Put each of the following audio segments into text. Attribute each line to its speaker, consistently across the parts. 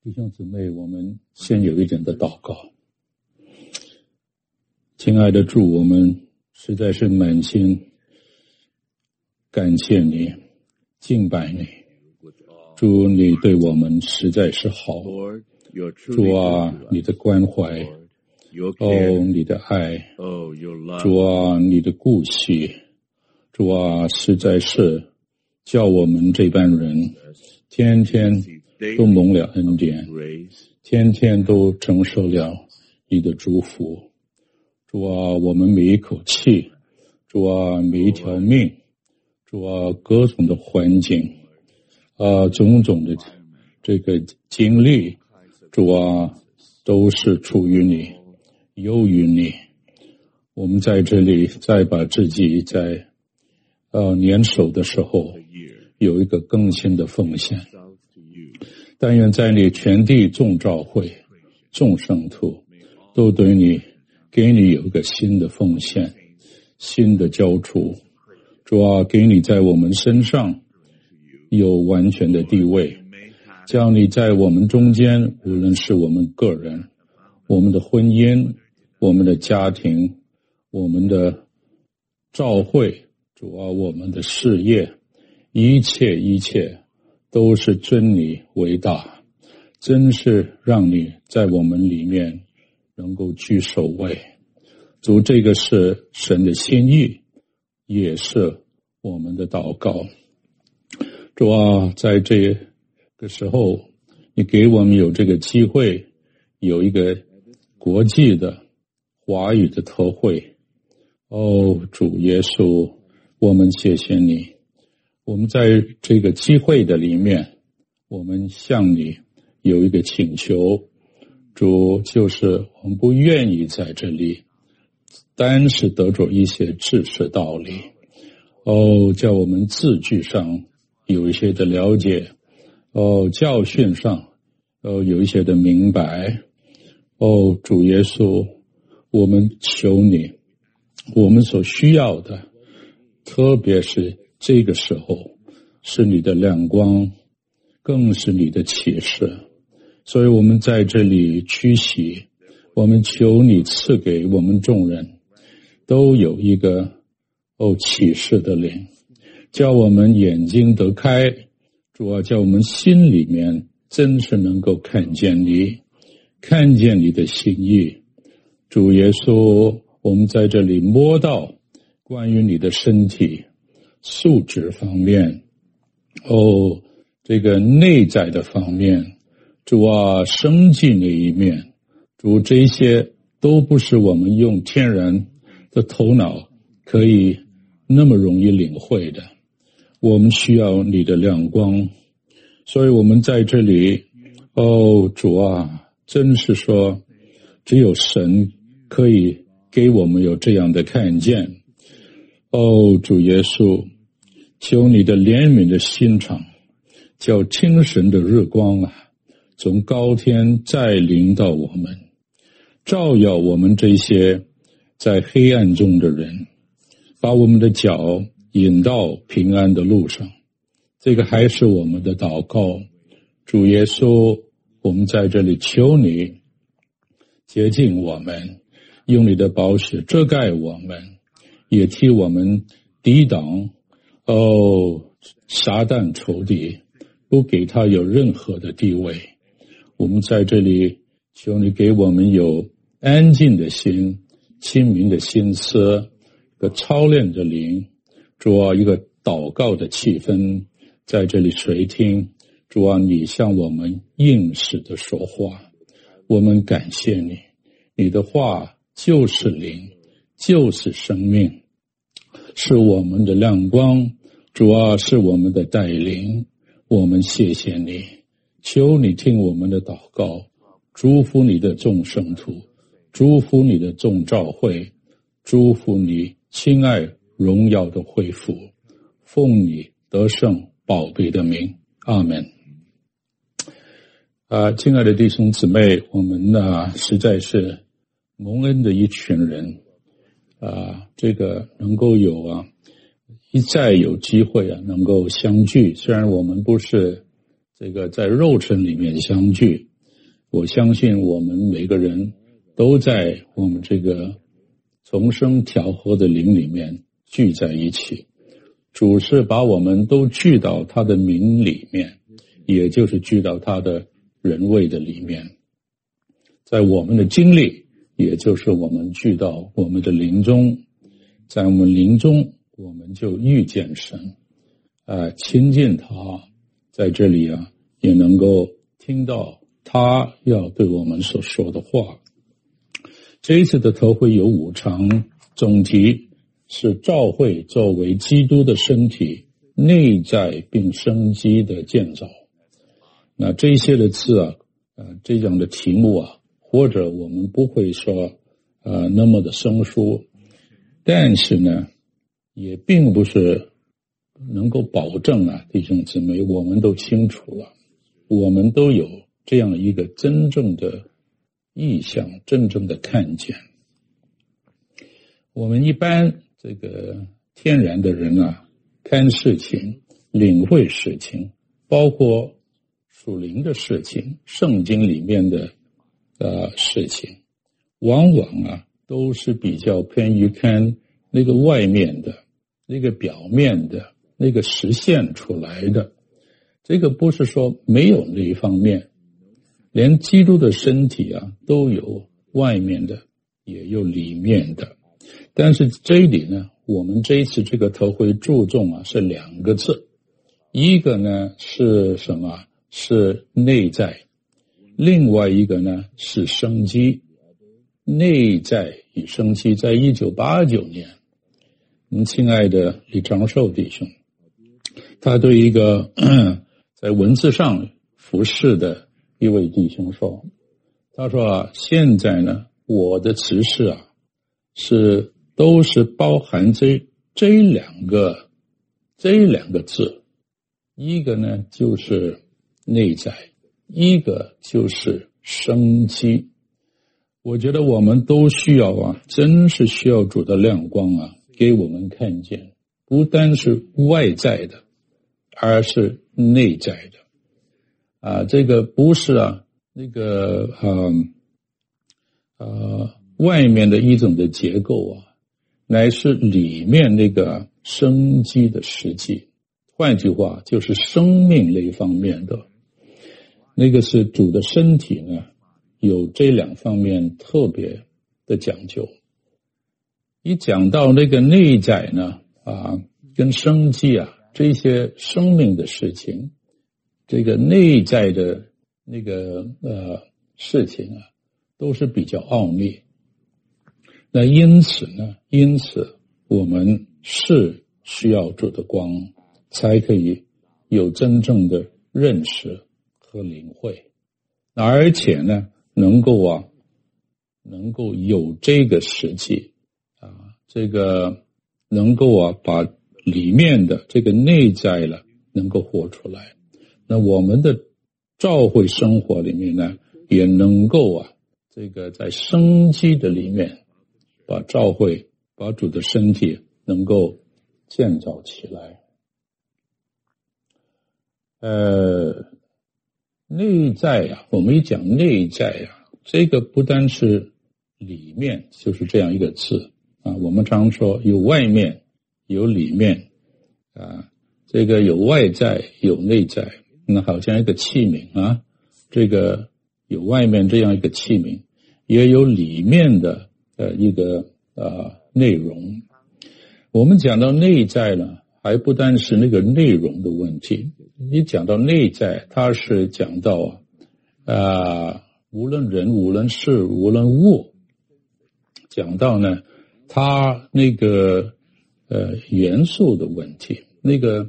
Speaker 1: 弟兄姊妹，我们先有一点的祷告。亲爱的主，我们实在是满心感谢你，敬拜你。主，你对我们实在是好。主啊，你的关怀，你的爱，主啊，你的顾惜，主啊，实在是叫我们这班人天天都蒙了恩典，天天都承受了你的祝福。主啊，我们每一口气，主啊，每一条命，主啊，各种的环境，种种的这个经历，主啊，都是出于你，由于你。我们在这里再把自己在年首的时候有一个更新的奉献。但愿在你全地众召会、众圣徒都对你给你有一个新的奉献、新的交出。主啊，给你在我们身上有完全的地位，叫你在我们中间，无论是我们个人、我们的婚姻、我们的家庭、我们的召会，主啊，我们的事业，一切都是尊你为大，真是让你在我们里面能够居首位。主，这个是神的心意，也是我们的祷告。主啊，在这个时候，你给我们有这个机会，有一个国际的华语的特会。主耶稣，我们谢谢你。我们在这个机会的里面，我们向你有一个请求。主，就是我们不愿意在这里单是得着一些知识道理，叫我们字句上有一些的了解，教训上有一些的明白。主耶稣，我们求你，我们所需要的，特别是这个时候，是你的亮光，更是你的启示。所以我们在这里屈膝，我们求你赐给我们众人都有一个启示的灵，叫我们眼睛得开，主啊，叫我们心里面真是能够看见你，看见你的心意。主耶稣，我们在这里摸到关于你的身体素质方面，这个内在的方面，主啊，生计那一面，主，这些都不是我们用天然的头脑可以那么容易领会的，我们需要你的亮光。所以我们在这里，主啊，真是说只有神可以给我们有这样的看见。主耶稣，求你的怜悯的心肠，叫清晨的日光啊，从高天再临到我们，照耀我们这些在黑暗中的人，把我们的脚引到平安的路上。这个还是我们的祷告。主耶稣，我们在这里求你洁净我们，用你的宝血遮盖我们，也替我们抵挡撒旦仇敌，不给他有任何的地位。我们在这里求你给我们有安静的心，清明的心思，一个操练的灵，主啊，一个祷告的气氛在这里垂听。主啊，你向我们应时的说话，我们感谢你，你的话就是灵，就是生命，是我们的亮光，主啊，是我们的带领。我们谢谢你，求你听我们的祷告，祝福你的众圣徒，祝福你的众召会，祝福你亲爱荣耀的恢复，奉你得胜宝贝的名，阿们。亲爱的弟兄姊妹，我们实在是蒙恩的一群人，这个能够有一再有机会能够相聚，虽然我们不是这个在肉身里面相聚， 我相信我们每个人都在我们这个重生调和的灵里面聚在一起，主是把我们都聚到他的名里面，也就是聚到他的人位的里面，在我们的经历，也就是我们聚到我们的灵中，在我们灵中我们就遇见神，亲近他，在这里也能够听到他要对我们所说的话。这一次的特会有5场，总题是教会作为基督的身体，内在并生机的建造。那这些的字这样的题目或者我们不会说那么的生疏，但是呢，也并不是能够保证弟兄姊妹，我们都清楚了，我们都有这样一个真正的意向，真正的看见。我们一般这个天然的人看事情，领会事情，包括属灵的事情，圣经里面的事情，往往都是比较偏于看那个外面的，那个表面的，那个实现出来的。这个不是说没有那一方面，连基督的身体都有外面的，也有里面的。但是这里呢，我们这一次这个特会注重是2个字，一个呢是什么？是内在，另外一个呢是生机。内在与生机，在1989年，我们亲爱的李长寿弟兄，他对一个在文字上服侍的一位弟兄说，他说现在呢，我的词是都是包含这两个字，一个呢就是内在，一个就是生机。我觉得我们都需要真是需要主的亮光给我们看见，不单是外在的，而是内在的。这个不是那个外面的一种的结构乃是里面那个生机的实际。换句话就是生命那一方面的，那个是主的身体呢，有这2方面特别的讲究。一讲到那个内在呢跟生机这些生命的事情，这个内在的那个事情都是比较奥秘。那因此我们是需要主的光，才可以有真正的认识和领会，而且呢能够有这个实际这个能够把里面的这个内在能够活出来。那我们的教会生活里面呢，也能够这个在生机的里面把教会，把主的身体能够建造起来。内在我们一讲内在这个不单是里面，就是这样一个字我们常说有外面有里面这个有外在有内在，那好像一个器皿这个有外面这样一个器皿，也有里面的一个内容。我们讲到内在呢，还不单是那个内容的问题，你讲到内在，它是讲到无论人无论事无论物，讲到呢它那个元素的问题，那个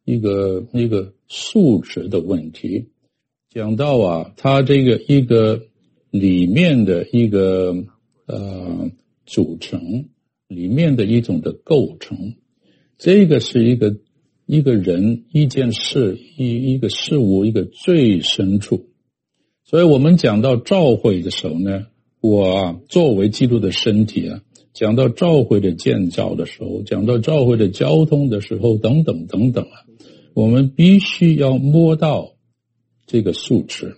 Speaker 1: 数值的问题，讲到它这个一个里面的一个组成，里面的一种的构成，这个是一个人一件事一个事物一个最深处。所以我们讲到教会的时候呢，我作为基督的身体讲到教会的建造的时候，讲到教会的交通的时候等等等等我们必须要摸到这个数值，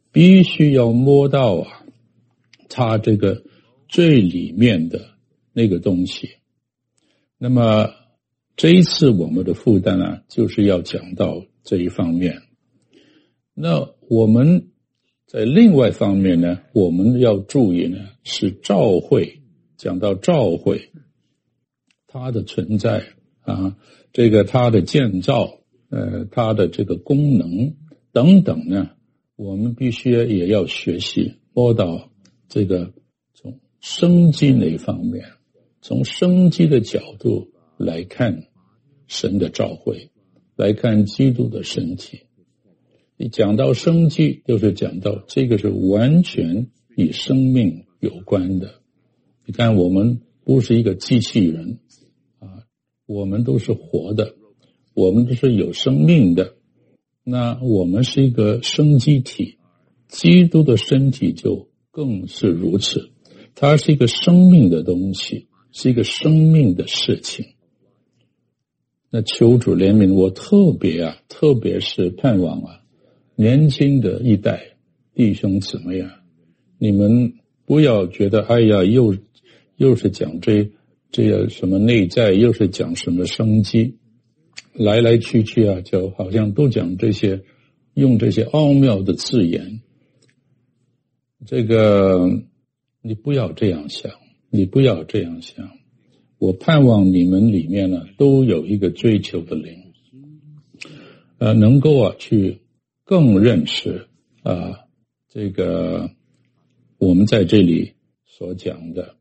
Speaker 1: 必须要摸到啊，它这个最里面的那个东西。那么这一次我们的负担啊，就是要讲到这一方面。那我们在另外方面呢，我们要注意呢，是教会，讲到教会，它的存在啊，这个它的建造，它的这个功能等等呢，我们必须也要学习摸到这个从生机那方面，从生机的角度来看神的召会，来看基督的身体。你讲到生机，就是讲到这个是完全与生命有关的。你看，我们不是一个机器人啊，我们都是活的，我们都是有生命的。那我们是一个生机体，基督的身体就更是如此。它是一个生命的东西，是一个生命的事情。那求主怜悯我，特别是盼望啊，年轻的一代弟兄姊妹啊，你们不要觉得哎呀，又是讲这什么内在，又是讲什么生机，来来去去啊，就好像都讲这些，用这些奥妙的字眼。这个你不要这样想，你不要这样想。我盼望你们里面呢，都有一个追求的灵，能够啊去更认识啊这个我们在这里所讲的。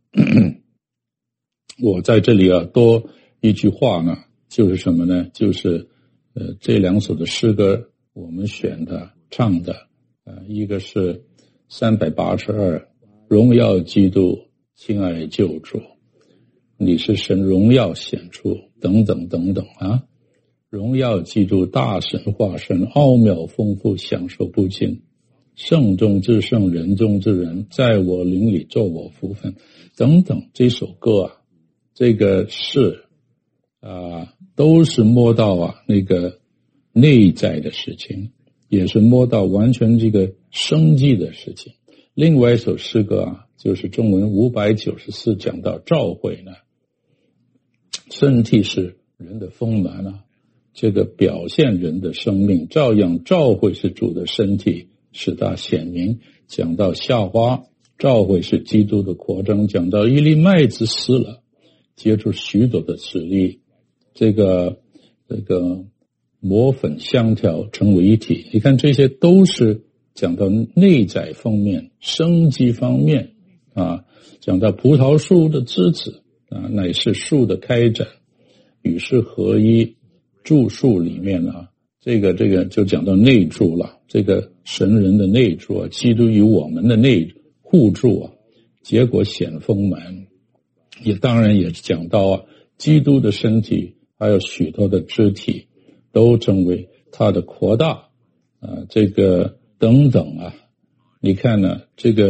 Speaker 1: 我在这里啊多一句话呢，就是什么呢？就是这两首的诗歌我们选的唱的，一个是382，荣耀基督，亲爱救主，你是神荣耀显出，等等等等啊！荣耀基督，大神化身，奥妙丰富，享受不尽，圣中之圣，人中之人，在我灵里做我福分，等等。这首歌啊，这个是都是摸到啊那个内在的事情，也是摸到完全这个生机的事情。另外一首诗歌啊，就是中文594讲到召会呢，身体是人的丰满啊，这个表现人的生命，照样召会是主的身体，使它显明。讲到夏花，召会是基督的扩张。讲到一粒麦子死了，结出许多的籽粒，这个磨粉香调成为一体。你看这些都是讲到内在方面，生机方面啊。讲到葡萄树的枝子啊，乃是树的开展，与世合一。住树里面啊，这个就讲到内住了，这个神人的内住啊，基督与我们的内互助啊，结果显丰满。也当然也讲到啊，基督的身体还有许多的肢体都成为它的扩大啊，这个等等啊。你看呢，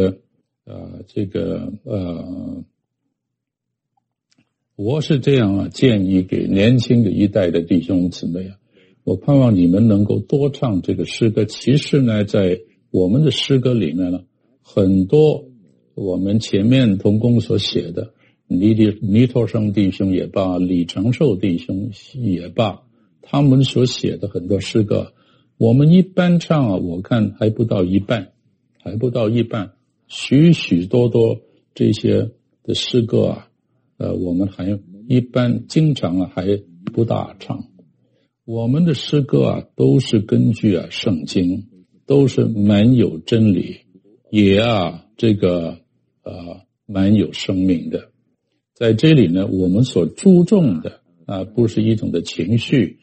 Speaker 1: 我是这样啊，建议给年轻的一代的弟兄姊妹啊，我盼望你们能够多唱这个诗歌。其实呢，在我们的诗歌里面呢，很多我们前面同工所写的，倪托生弟兄也罢，李长寿弟兄也罢，他们所写的很多诗歌，我们一般唱啊，我看还不到一半，许许多多这些的诗歌啊。我们还一般经常啊还不大唱。我们的诗歌啊都是根据啊圣经，都是蛮有真理，也蛮有生命的。在这里呢，我们所注重的不是一种的情绪，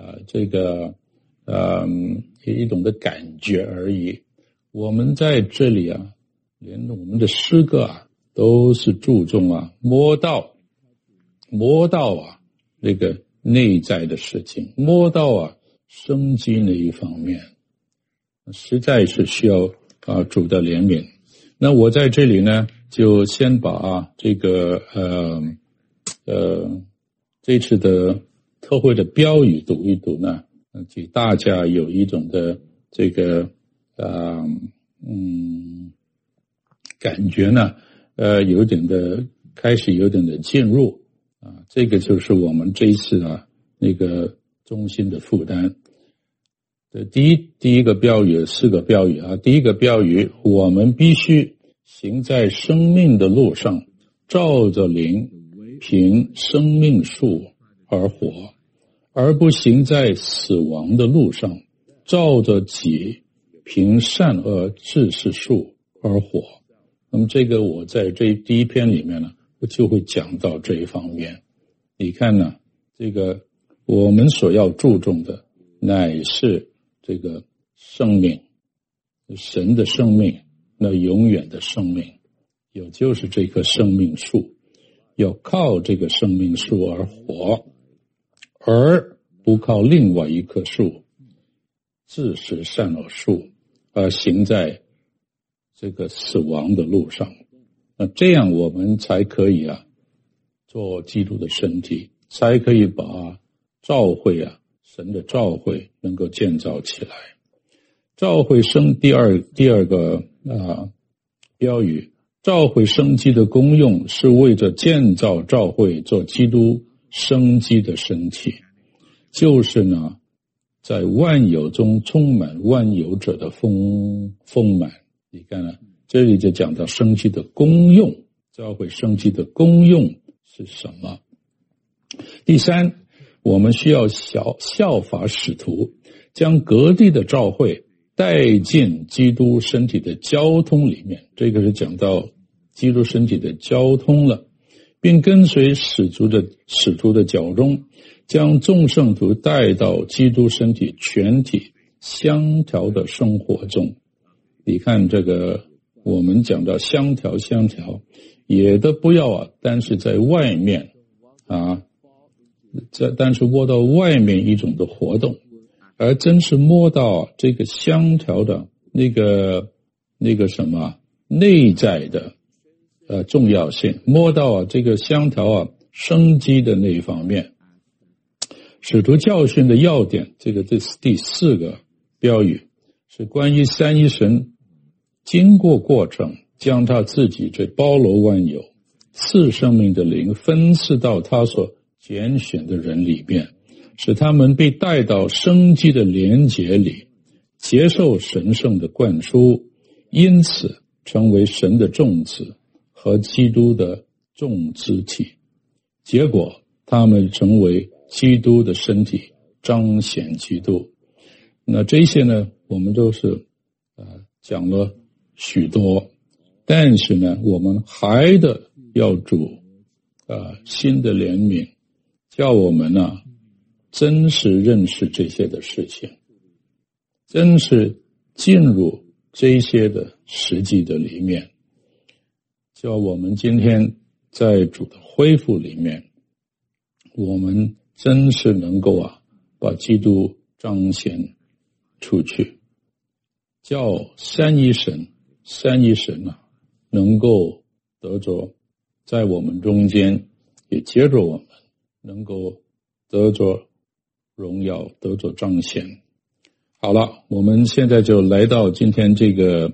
Speaker 1: 一种的感觉而已。我们在这里啊，连我们的诗歌啊都是注重啊摸到啊那个内在的事情，摸到啊生机那一方面，实在是需要主的怜悯。那我在这里呢，就先把这次的特会的标语读一读呢，给大家有一种的感觉呢，开始有点的进入啊，这个就是我们这一次啊那个中心的负担。第一个标语，4个标语啊。第一个标语，我们必须行在生命的路上，照着灵，凭生命树而活，而不行在死亡的路上，照着己，凭善恶知识树而活。那么这个我在这第一篇里面呢，我就会讲到这一方面。你看呢，这个我们所要注重的乃是这个生命，神的生命，那永远的生命，也就是这棵生命树，要靠这个生命树而活，而不靠另外一棵树，自食善恶树，而行在这个死亡的路上。那这样我们才可以啊，做基督的身体，才可以把教会啊，神的教会能够建造起来。教会第二个标语，教会生机的功用是为着建造教会做基督生机的身体，就是呢，在万有中充满万有者的丰满。你看呢，这里就讲到生机的功用，教会生机的功用是什么？第三，我们需要效法使徒，将各地的教会带进基督身体的交通里面，这个是讲到基督身体的交通了，并跟随使徒的脚中，将众圣徒带到基督身体全体相调的生活中。你看这个我们讲到相调，也都不要啊，但是在外面啊，但是摸到外面一种的活动，而真是摸到这个相调的那个什么内在的重要性，摸到啊这个相调啊生机的那一方面。使徒教训的要点，这是第4个标语，是关于三一神经过程，将他自己这包罗万有赐生命的灵分赐到他所拣选的人里面，使他们被带到生机的连结里，接受神圣的灌输，因此成为神的种子和基督的众肢体。结果他们成为基督的身体，彰显基督。那这些呢，我们都是讲了许多，但是呢，我们还得要主新的怜悯，叫我们呢真实认识这些的事情，真是进入这些的实际的里面，叫我们今天在主的恢复里面，我们真是能够把基督彰显出去，叫三一神能够得着在我们中间，也接着我们能够得着荣耀，得着彰显。好了，我们现在就来到今天这个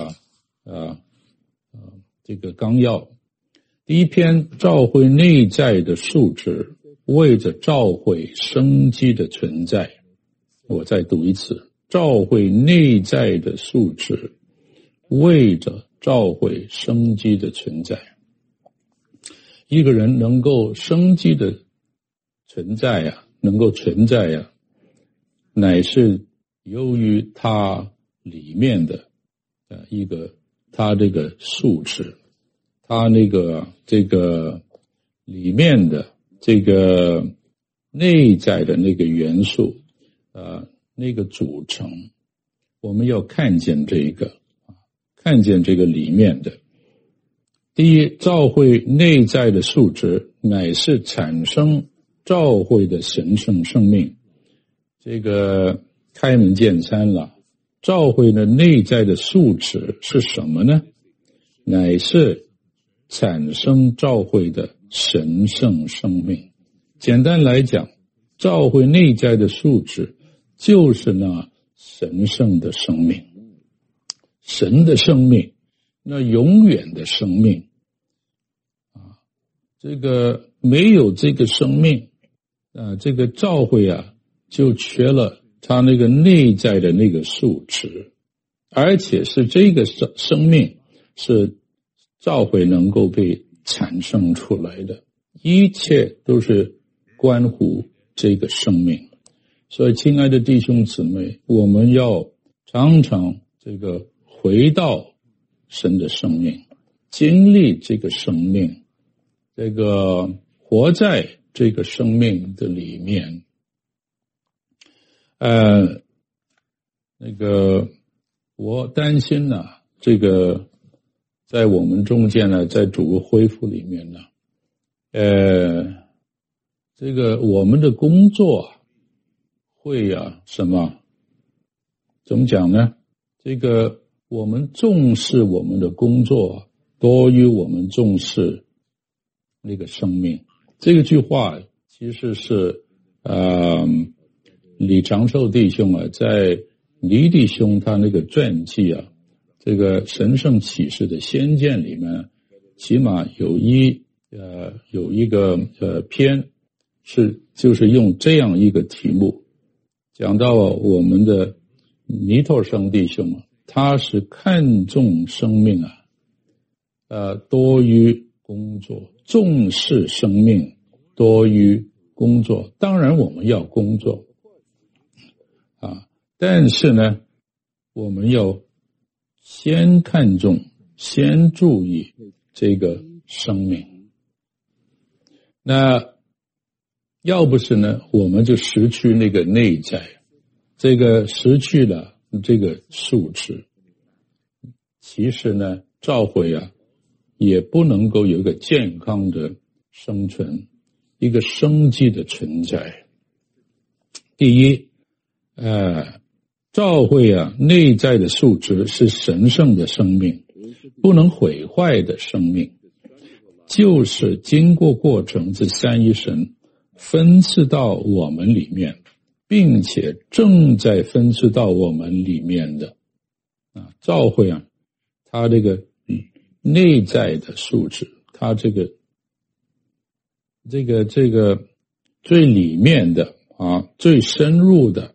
Speaker 1: 这个纲要。第一篇，教会内在的素质为着教会生机的存在。我再读一次，教会内在的素质为着教会生机的存在。一个人能够生机的存在能够存在乃是由于他里面的一个他这个素质，他这个里面的这个内在的那个元素那个组成，我们要看见这个里面的。第一，教会内在的素质乃是产生教会的神圣生命。这个开门见山了，教会的内在的素质是什么呢？乃是产生教会的神圣生命。简单来讲，教会内在的素质就是那神圣的生命。神的生命那永远的生命啊，这个没有这个生命啊，这个教会啊就缺了它那个内在的那个素质，而且是这个生命是教会能够被产生出来的，一切都是关乎这个生命。所以亲爱的弟兄姊妹，我们要常常这个回到神的生命，经历这个生命，这个活在这个生命的里面。我担心呢，这个在我们中间呢，在主恢复里面呢，这个我们的工作会怎么讲呢？这个我们重视我们的工作多于我们重视那个生命。这个句话其实是李长寿弟兄在黎弟兄他那个传记这个神圣启示的先见里面，起码有一个篇就是用这样一个题目讲到我们的尼托生弟兄他是看重生命多于工作，重视生命多于工作。当然我们要工作但是呢，我们要先看重，先注意这个生命。那要不是呢，我们就失去那个内在，这个失去了这个素质。其实呢，教会也不能够有一个健康的生存，一个生机的存在。第一，教会内在的素质是神圣的生命，不能毁坏的生命，就是经过过程这三一神分赐到我们里面，并且正在分赐到我们里面的教会它这个内在的素质，它这个最里面的最深入的，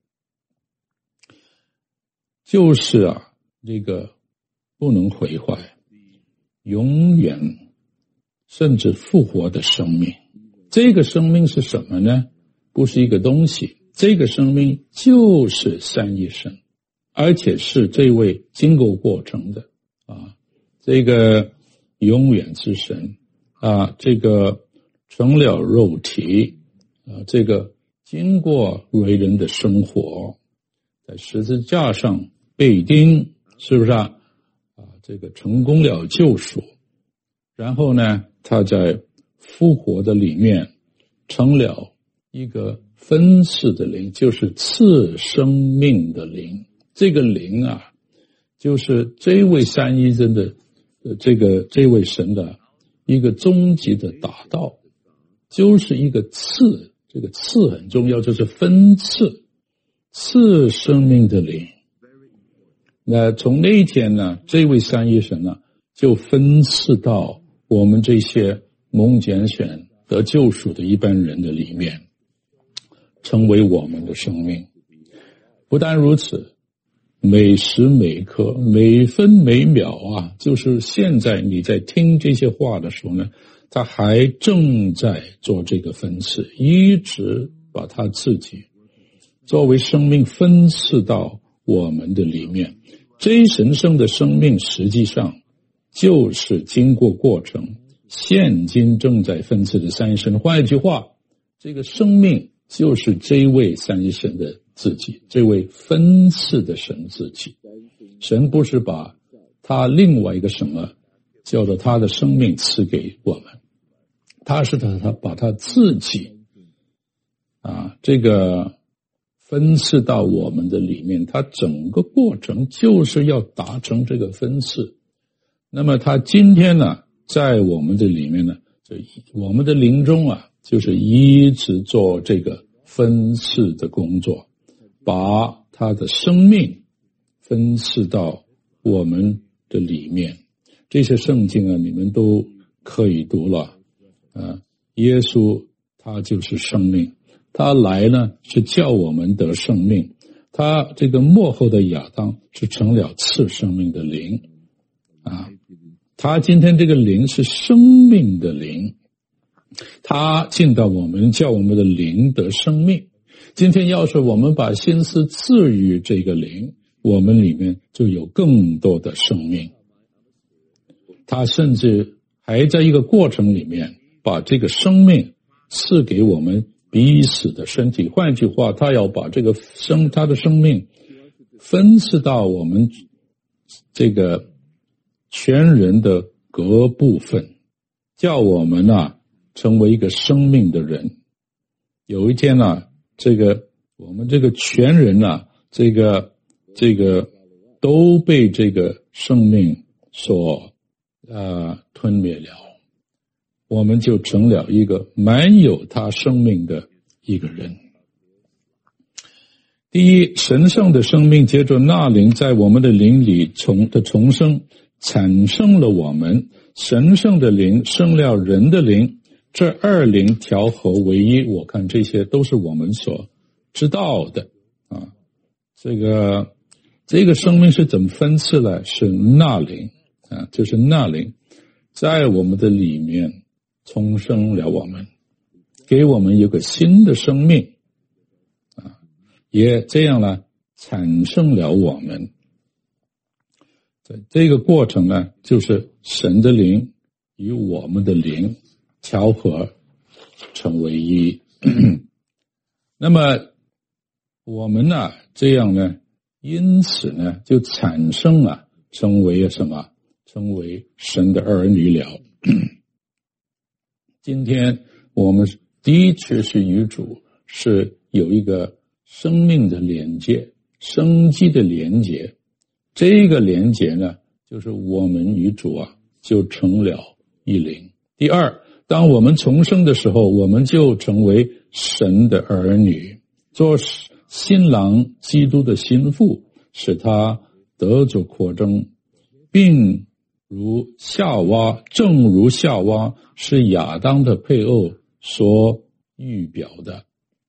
Speaker 1: 就是这个不能毁坏，永远甚至复活的生命。这个生命是什么呢？不是一个东西，这个生命就是三一神，而且是这位经过过程的这个永远之神这个成了肉体这个经过为人的生活，在十字架上被钉，是不是这个成功了救赎，然后呢他在复活的里面成了一个分赐的灵，就是赐生命的灵。这个灵就是这位三一真的这位神的一个终极的达到，就是一个赐，这个赐很重要，就是分赐，赐生命的灵。那从那一天呢，这位三一神就分赐到我们这些蒙拣选得救赎的一般人的里面，成为我们的生命。不但如此，每时每刻每分每秒就是现在你在听这些话的时候呢，他还正在做这个分赐，一直把他自己作为生命分赐到我们的里面。这神圣的生命实际上就是经过过程，现今正在分赐的三一神。换一句话，这个生命就是这位三一神的自己，这位分赐的神自己。神不是把他另外一个什么叫做他的生命赐给我们，他是他把他自己这个分赐到我们的里面，他整个过程就是要达成这个分赐。那么他今天呢，在我们的里面呢，我们的灵中就是一直做这个分赐的工作，把他的生命分赐到我们的里面。这些圣经啊，你们都可以读了啊。耶稣他就是生命，他来呢是叫我们得生命。他这个末后的亚当是成了赐生命的灵啊。他今天这个灵是生命的灵，他进到我们，叫我们的灵得生命。今天要是我们把心思赐予这个灵，我们里面就有更多的生命。他甚至还在一个过程里面把这个生命赐给我们彼此的身体。换句话，他要把这个他的生命分赐到我们这个全人的各部分，叫我们啊成为一个生命的人。有一天啊，我们这个全人啊，这个都被这个生命所吞灭了，我们就成了一个满有他生命的一个人。第一，神圣的生命借着那灵在我们的灵里重生，产生了我们。神圣的灵生了人的灵，这二灵调和为一。我看这些都是我们所知道的啊。这个生命是怎么分赐的？是那灵啊，就是那灵在我们的里面重生了我们，给我们有个新的生命啊，也这样呢产生了我们。这个过程呢，就是神的灵与我们的灵调和成为一。那么我们呢，这样呢，因此呢，就产生了成为什么？成为神的儿女了。今天我们的确是与主是有一个生命的连接，生机的连接。这个连接呢，就是我们与主啊就成了一灵。第二，当我们重生的时候，我们就成为神的儿女，做新郎基督的心腹，使他得着扩增，并正如夏娃是亚当的配偶所预表的。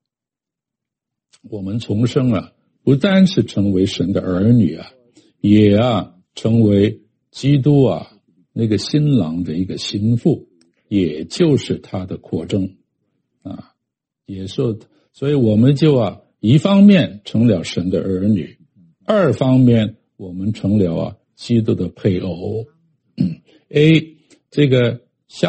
Speaker 1: 我们重生啊，不单是成为神的儿女啊，也成为基督啊那个新郎的一个心腹，也就是他的扩增啊，也是。所以我们就一方面成了神的儿女，二方面我们成了基督的配偶。这个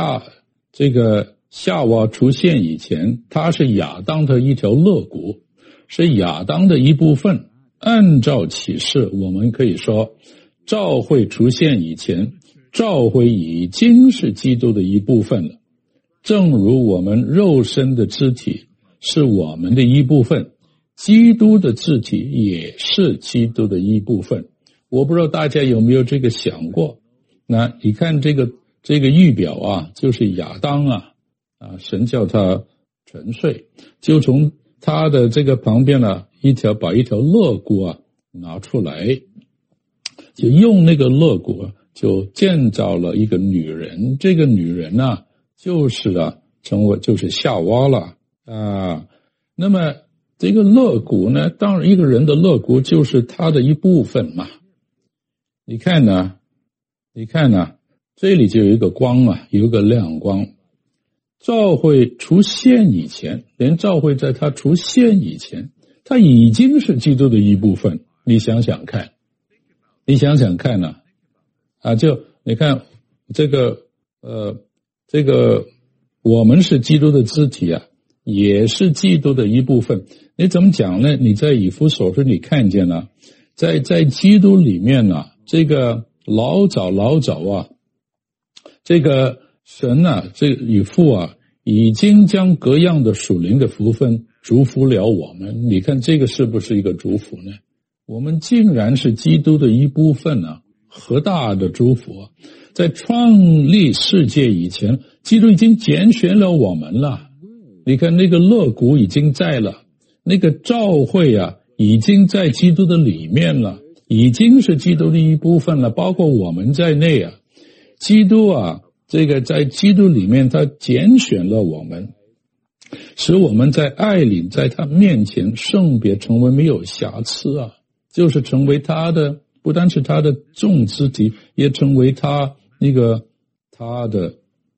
Speaker 1: 夏娃出现以前，他是亚当的一条肋骨，是亚当的一部分。按照启示，我们可以说，教会出现以前，教会已经是基督的一部分了。正如我们肉身的肢体是我们的一部分，基督的肢体也是基督的一部分。我不知道大家有没有这个想过？那你看这个预表就是亚当神叫他沉睡，就从他的这个旁边把一条肋骨拿出来，就用那个肋骨就建造了一个女人。这个女人就是就是夏娃了那么这个肋骨呢，当然一个人的肋骨就是他的一部分嘛。你看呢，这里就有一个光有一个亮光。教会出现以前，连教会在它出现以前，它已经是基督的一部分。你想想看就你看这个我们是基督的肢体也是基督的一部分。你怎么讲呢？你在以弗所书里看见了，在基督里面这个老早这个神这个与父已经将各样的属灵的福分祝福了我们。你看这个是不是一个祝福呢？我们竟然是基督的一部分何大的祝福在创立世界以前，基督已经拣选了我们了。你看那个肋骨已经在了，那个教会已经在基督的里面了， 已经是基督的一部分了，包括我们在内啊。基督啊，这个在基督里面他拣选了我们，使我们在爱里，在他面前圣别，成为没有瑕疵啊，就是成为他的，不单是他的众肢体，也成为他的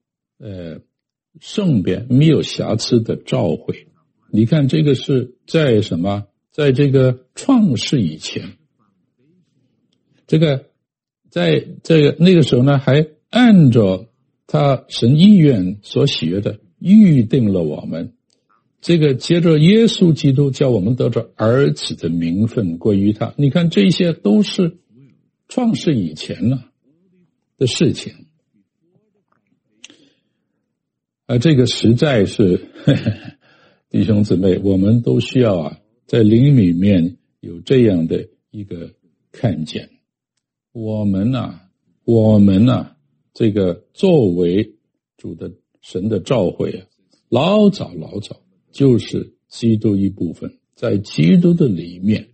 Speaker 1: 圣别，没有瑕疵的召会。你看这个是在什么？在这个创世以前，这个在这个那个时候呢，还按照他神意愿所写的预定了我们。这个接着耶稣基督叫我们得着儿子的名分归于他。你看这些都是创世以前的事情。这个实在是弟兄姊妹，我们都需要在灵里面有这样的一个看见。我们这个作为主的神的召会老早就是基督一部分，在基督的里面。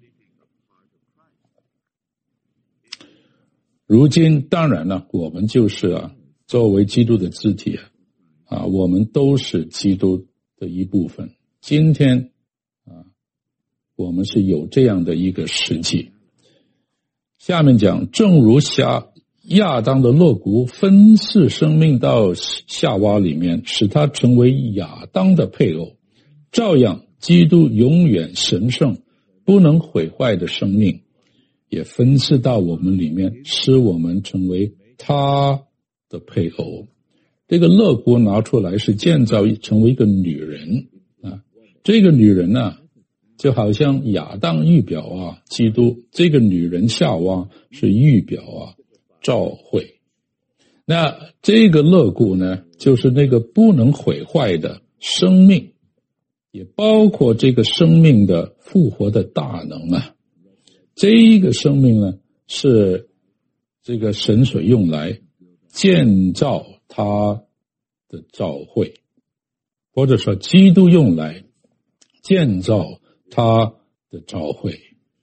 Speaker 1: 如今当然了，我们就是作为基督的肢体我们都是基督的一部分。今天我们是有这样的一个实际。下面讲，正如亚当的肋骨分赐生命到夏娃里面，使他成为亚当的配偶，照样基督永远神圣不能毁坏的生命也分赐到我们里面，使我们成为他的配偶。这个肋骨拿出来是建造成为一个女人这个女人就好像亚当预表基督，这个女人夏娃是预表召会。那这个肋骨呢，就是那个不能毁坏的生命，也包括这个生命的复活的大能这一个生命呢，是这个神所用来建造他的召会，或者说基督用来建造他的召会。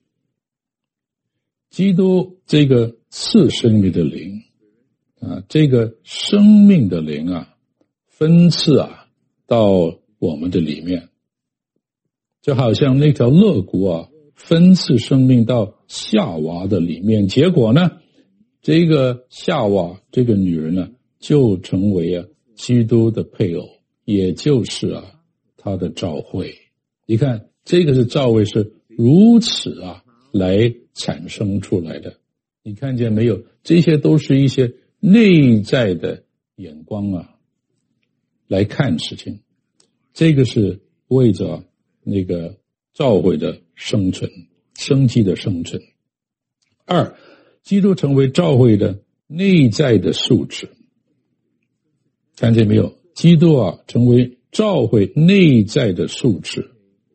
Speaker 1: 基督这个赐生命的灵这个生命的灵分赐到我们的里面，就好像那条肋骨分赐生命到夏娃的里面，结果呢，这个夏娃这个女人呢，就成为基督的配偶，也就是他的召会。你看这个是召会是如此来产生出来的，你看见没有？这些都是一些内在的眼光来看事情。这个是为着那个召会的生存，生机的生存。二，基督成为召会的内在的素质。看见没有？基督成为召会内在的素质。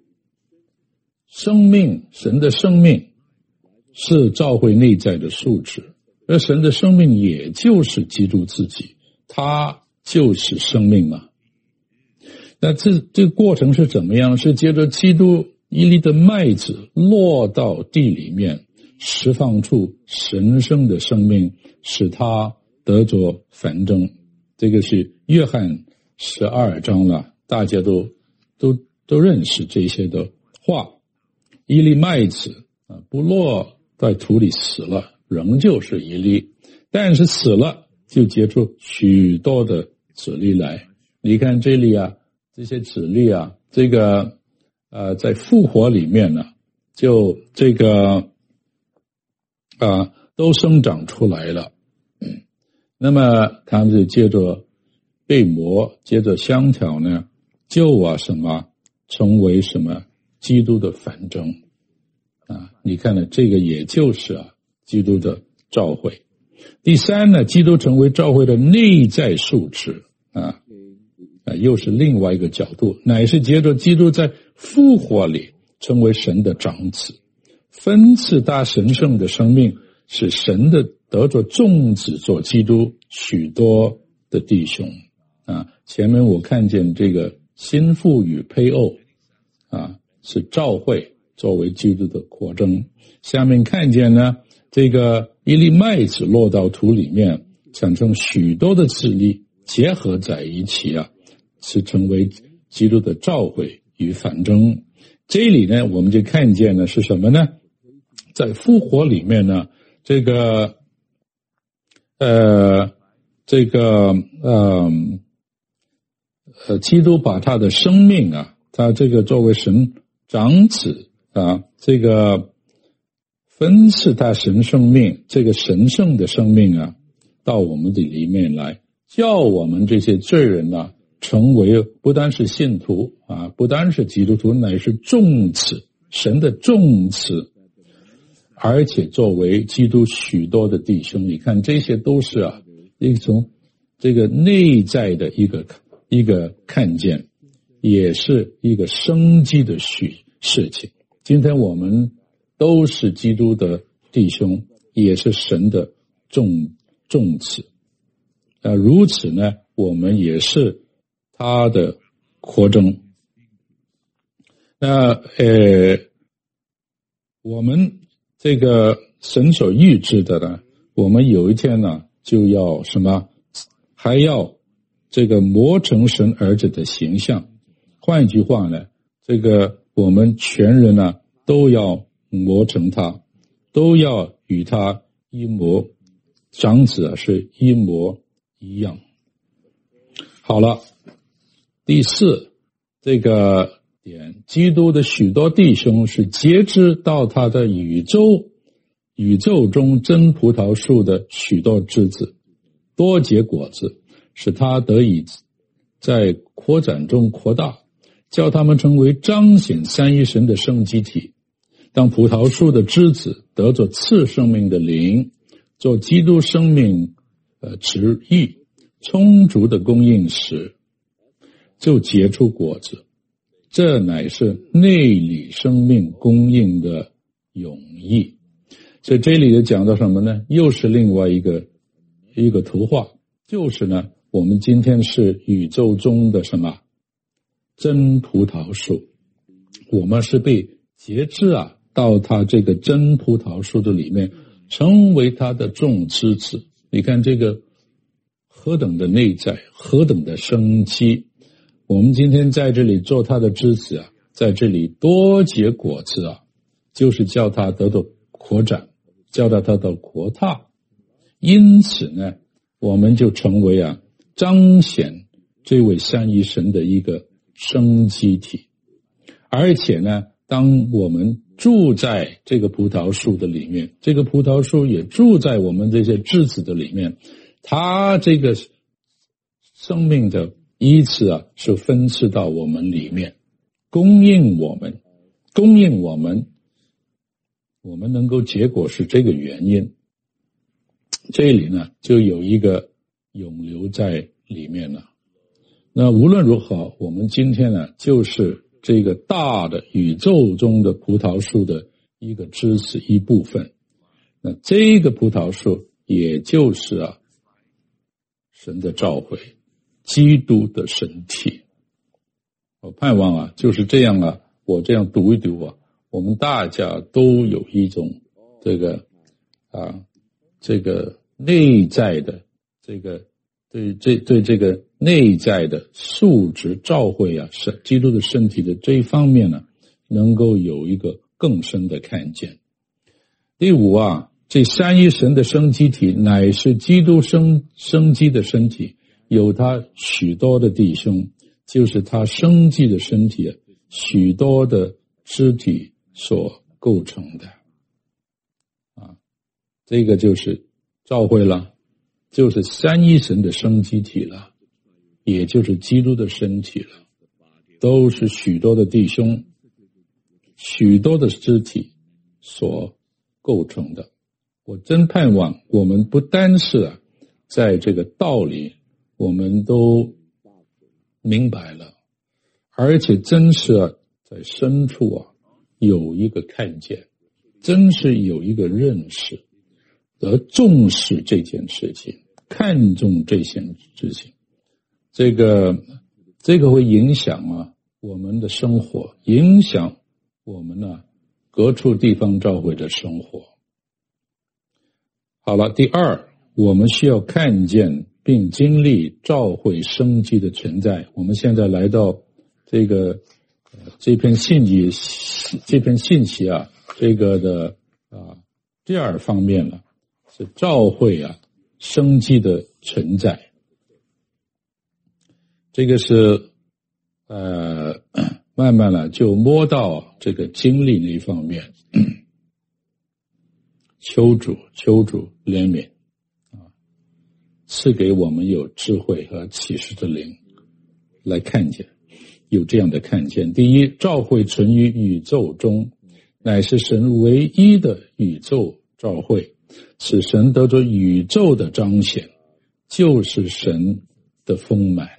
Speaker 1: 生命，神的生命是召会内在的素质，而神的生命也就是基督自己，他就是生命那这个过程是怎么样？是接着基督一粒的麦子落到地里面，释放出神圣的生命，使他得着繁盛。这个是约翰12章了，大家都认识这些的话。一粒麦子不落在土里死了，仍旧是一粒，但是死了就结出许多的子粒来。你看这里这些子粒这个在复活里面呢，就这个都生长出来了。那么他们就接着被磨，接着香调呢，就成为什么基督的繁盛你看呢，这个也就是基督的召会。第三呢，基督成为召会的内在素质又是另外一个角度，乃是接着基督在复活里成为神的长子，分赐他神圣的生命，使神的得着众子做基督许多的弟兄前面我看见这个新妇与配偶是召会作为基督的扩增，下面看见呢这个一粒麦子落到土里面，产生许多的子粒结合在一起啊，是成为基督的召会与反争。这里呢，我们就看见呢是什么呢？在复活里面呢，基督把他的生命啊，他这个作为神长子啊，这个分赐他神生命，这个神圣的生命啊，到我们的里面来，叫我们这些罪人啊，成为不单是信徒啊，不单是基督徒，乃是众子，神的众子，而且作为基督许多的弟兄。你看这些都是啊，一种这个内在的一个看见，也是一个生机的事情。今天我们都是基督的弟兄，也是神的众子。如此呢，我们也是他的扩增。我们这个神所预知的呢，我们有一天呢，就要什么？还要这个磨成神儿子的形象。换一句话呢，这个我们全人呢，都要磨成他，都要与他一模，长子是一模一样。好了，第四这个点，基督的许多弟兄是截肢到他的宇宙中真葡萄树的许多枝子，多结果子，使他得以在扩展中扩大，叫他们成为彰显三一神的生机体。当葡萄树的枝子得着次生命的灵，做基督生命旨意充足的供应时，就结出果子，这乃是内里生命供应的永义。所以这里就讲到什么呢？又是另外一个图画，就是呢，我们今天是宇宙中的什么真葡萄树，我们是被截肢啊，到他这个真葡萄树的里面，成为他的众枝子。你看这个何等的内在，何等的生机。我们今天在这里做他的枝子啊，在这里多结果子啊，就是叫他得到扩展，叫他得到扩大。因此呢，我们就成为啊，彰显这位三一神的一个生机体。而且呢，当我们住在这个葡萄树的里面，这个葡萄树也住在我们这些枝子的里面，它这个生命的依次啊，是分赐到我们里面，供应我们，我们能够结果是这个原因。这里呢，就有一个永留在里面了。那无论如何，我们今天呢，就是这个大的宇宙中的葡萄树的一个枝子一部分。那这个葡萄树也就是啊，神的召会，基督的身体。我盼望啊，就是这样啊，我这样读一读啊，我们大家都有一种这个内在的这个对这个内在的素质召会啊，是基督的身体的这一方面呢，能够有一个更深的看见。第五啊，这三一神的生机体乃是基督生机的身体，有他许多的弟兄，就是他生机的身体啊，许多的肢体所构成的啊，这个就是召会了，就是三一神的生机体了，也就是基督的身体了，都是许多的弟兄，许多的肢体所构成的。我真盼望我们不单是啊，在这个道理我们都明白了，而且真是啊，在深处啊有一个看见，真是有一个认识，而重视这件事情，看重这件事情。这个会影响啊我们的生活，影响我们各处地方教会的生活。 好了，第二，我们需要看见并经历召会生机的存在。我们现在来到这篇信息啊，第二方面了，是召会啊生机的存在。这个是慢慢了就摸到这个经历那一方面。求主怜悯赐给我们有智慧和启示的灵来看见，有这样的看见。第一，召会存于宇宙中，乃是神唯一的宇宙召会，使神得着宇宙的彰显，就是神的丰满。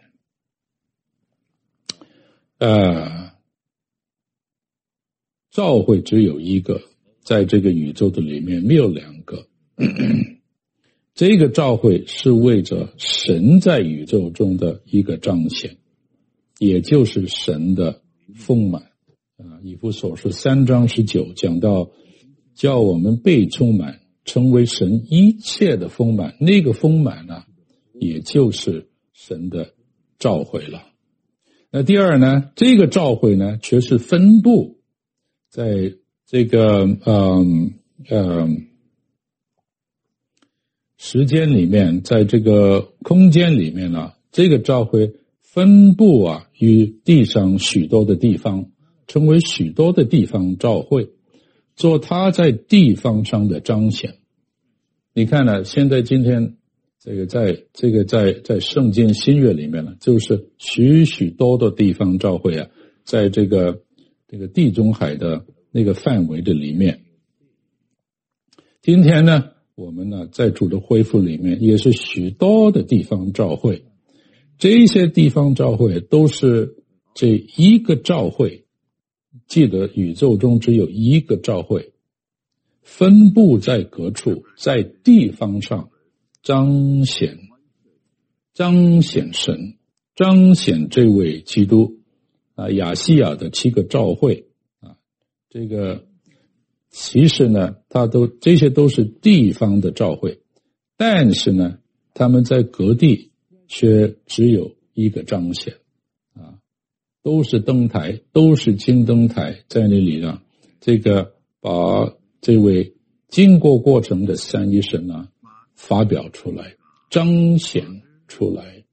Speaker 1: 召会只有一个，在这个宇宙的里面没有两个。这个召会是为着神在宇宙中的一个彰显，也就是神的丰满。以弗所书3章19讲到，叫我们被充满，成为神一切的丰满。那个丰满呢，也就是神的召会了。那第二呢，这个召会呢，却是分布在这个时间里面，在这个空间里面呢，这个召会分布啊于地上许多的地方，成为许多的地方召会，做它在地方上的彰显。你看呢，现在今天在圣经新约里面呢，就是许多的地方召会啊，在这个地中海的那个范围的里面。今天呢，我们呢在主的恢复里面也是许多的地方召会，这些地方召会都是这一个召会，记得宇宙中只有一个召会，分布在各处，在地方上彰显神，彰显这位基督亚细亚的7个召会这个其实呢，这些都是地方的召会，但是呢，他们在各地却只有一个彰显都是灯台，都是金灯台在那里呢，把这位经过过程的三一神发表出来，彰显出来。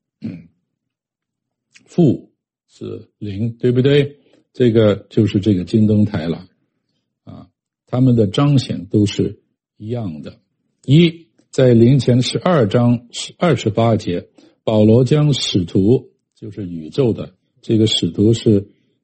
Speaker 1: 父是灵，对不对？这个就是这个金灯台了他们的彰显都是一样的。在林前12章28节，保罗将使徒，就是宇宙的这个使徒是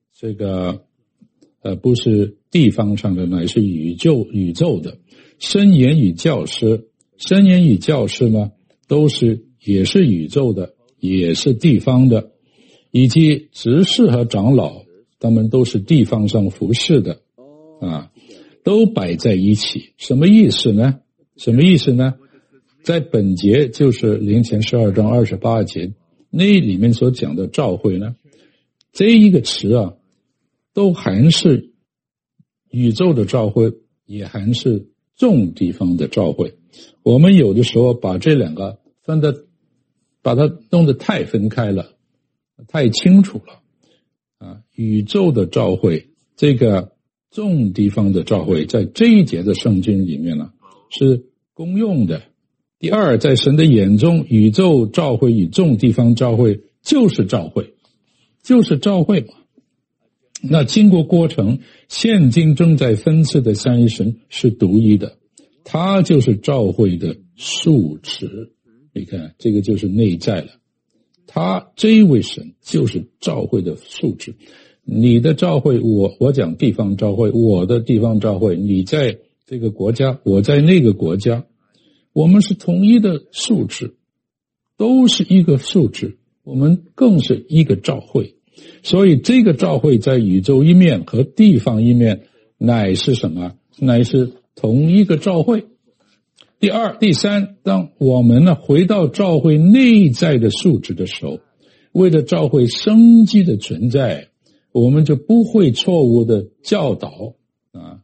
Speaker 1: 不是地方上的，乃是宇宙的申言与教师。申言与教师呢，也是宇宙的，也是地方的，以及执事和长老，他们都是地方上服侍的都摆在一起。什么意思呢？在本节就是林前12章28节那里面所讲的召会呢，这一个词都含是宇宙的召会，也含是众地方的召会。我们有的时候把这两个把它弄得太分开了，太清楚了宇宙的召会，这个众地方的召会，在这一节的圣经里面呢是公用的。第二，在神的眼中，宇宙召会与众地方召会就是召会嘛。那经过过程，现今正在分赐的三一神是独一的，它就是召会的数值。你看，这个就是内在了，他这一位神就是召会的数值。你的召会，我讲地方召会，我的地方召会，你在这个国家，我在那个国家，我们是同一的数值，都是一个数值，我们更是一个召会。所以这个召会在宇宙一面和地方一面乃是什么？乃是同一个召会。第二、第三，当我们回到召会内在的数值的时候，为了召会生机的存在，我们就不会错误的教导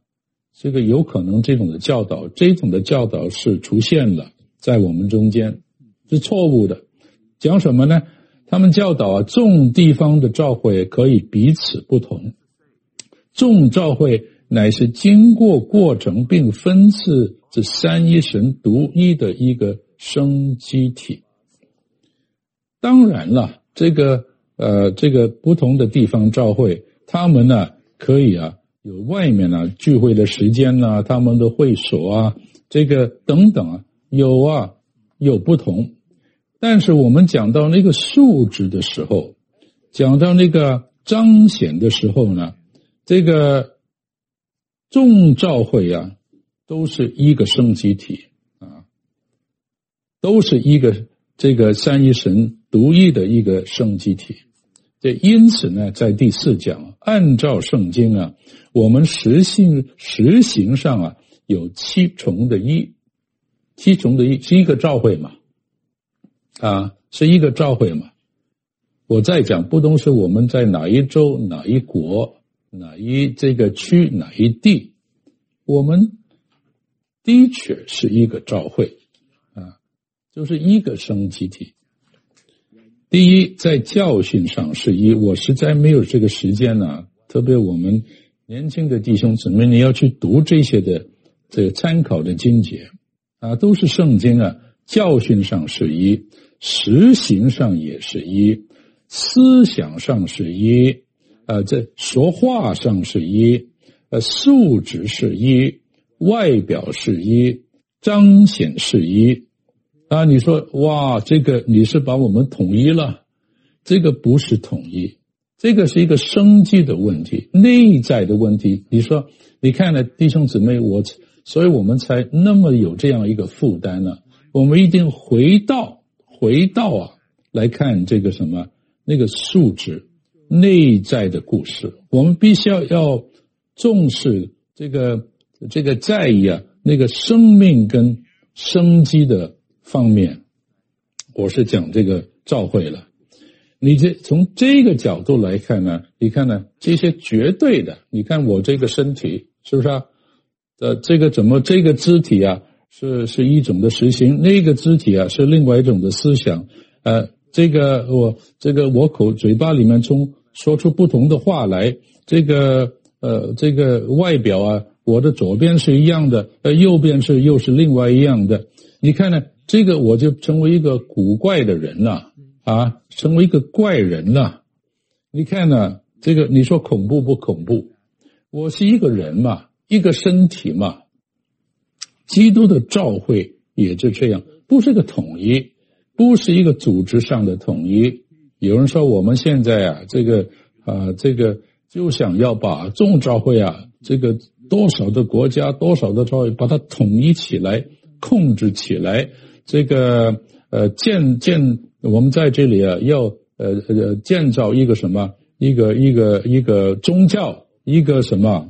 Speaker 1: 这个有可能这种的教导是出现了在我们中间，是错误的。讲什么呢？他们教导啊，众地方的教会可以彼此不同，众教会乃是经过过程并分赐这三一神独一的一个生机体。当然了，这个不同的地方教会，他们呢可以啊有外面啊聚会的时间啊，他们的会所啊，这个等等啊，有不同。但是我们讲到那个素质的时候，讲到那个彰显的时候呢，这个众教会啊都是一个生机体啊，都是一个这个三一神独一的一个生机体。这因此呢，在第4讲，按照圣经啊，我们实行上啊有7重的一是一个教会嘛，是一个教会嘛。我再讲，不同是我们在哪一州、哪一国、哪一这个区、哪一地，我们的确是一个教会就是一个生机体。第一，在教训上是一，我实在没有这个时间呢，特别我们年轻的弟兄姊妹，你要去读这些的这个参考的经节都是圣经啊，教训上是一，实行上也是一，思想上是一这说话上是一素质是一，外表是一，彰显是一你说哇，这个你是把我们统一了，这个不是统一，这个是一个生机的问题，内在的问题。你说你看了弟兄姊妹，所以我们才那么有这样一个负担呢。我们一定回到来看这个什么那个素质内在的故事，我们必须要重视这个在意那个生命跟生机的方面。我是讲这个教会了，你从这个角度来看呢，你看呢这些绝对的，你看我这个身体是不是这个怎么这个肢体是一种的实行，那个肢体是另外一种的思想这个我嘴巴里面说出不同的话来，这个外表我的左边是一样的右边又是另外一样的。你看呢，这个我就成为一个古怪的人了成为一个怪人了。你看呢，这个你说恐怖不恐怖？我是一个人嘛，一个身体嘛。基督的教会也就这样，不是个统一，不是一个组织上的统一。有人说我们现在这个就想要把众教会这个多少的国家多少的教会把它统一起来，控制起来，这个我们在这里要建造一个什么一个宗教，一个什么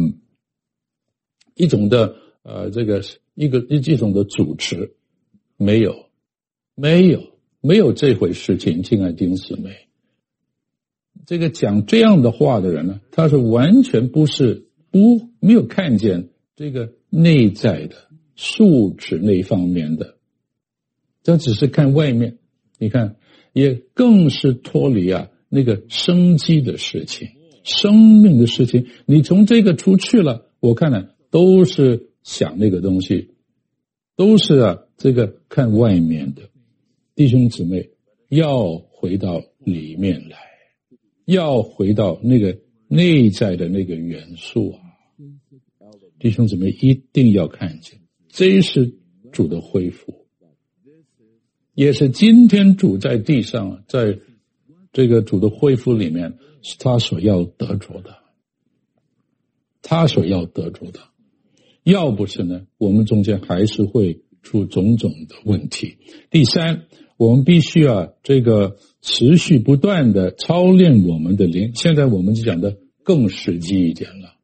Speaker 1: 一种的一种的组织。没有这回事情。亲爱的弟兄姊妹，这个讲这样的话的人呢，他是完全没有看见这个内在的素质那方面的，他只是看外面。你看也更是脱离那个生机的事情，生命的事情。你从这个出去了，我看呢都是想那个东西，都是这个看外面的。弟兄姊妹要回到里面来，要回到那个内在的那个元素弟兄姊妹一定要看见，这是主的恢复，也是今天主在地上，在这个主的恢复里面，是他所要得着的，要不是呢，我们中间还是会出种种的问题。第三，我们必须这个持续不断的操练我们的灵。现在我们就讲的更实际一点了，